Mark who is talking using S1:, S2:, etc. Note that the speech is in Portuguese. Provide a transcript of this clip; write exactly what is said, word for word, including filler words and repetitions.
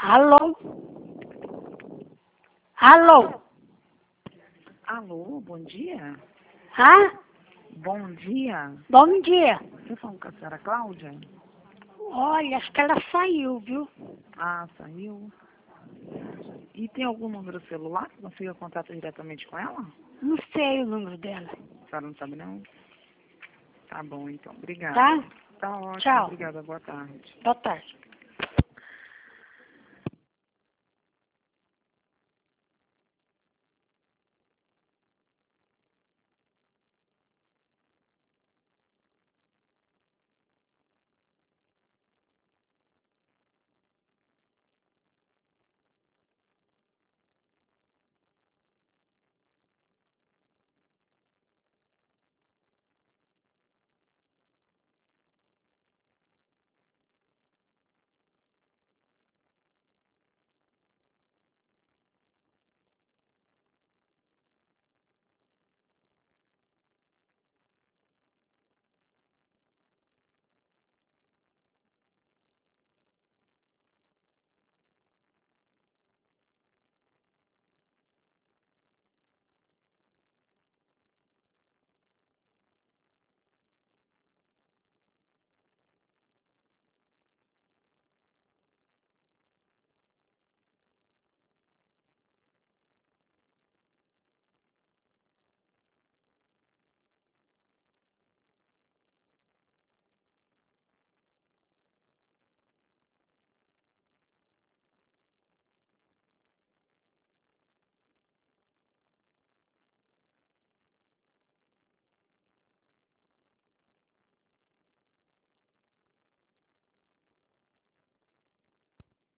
S1: Alô? Alô?
S2: Alô, bom dia?
S1: Hã?
S2: Bom dia.
S1: Bom dia.
S2: Você falou com a senhora Cláudia?
S1: Olha, acho que ela saiu, viu?
S2: Ah, saiu. E tem algum número celular que consiga contato diretamente com ela?
S1: Não sei o número dela.
S2: A senhora não sabe, não? Tá bom, então. Obrigada.
S1: Tá?
S2: Tá ótimo.
S1: Tchau.
S2: Obrigada. Boa tarde.
S1: Boa tarde.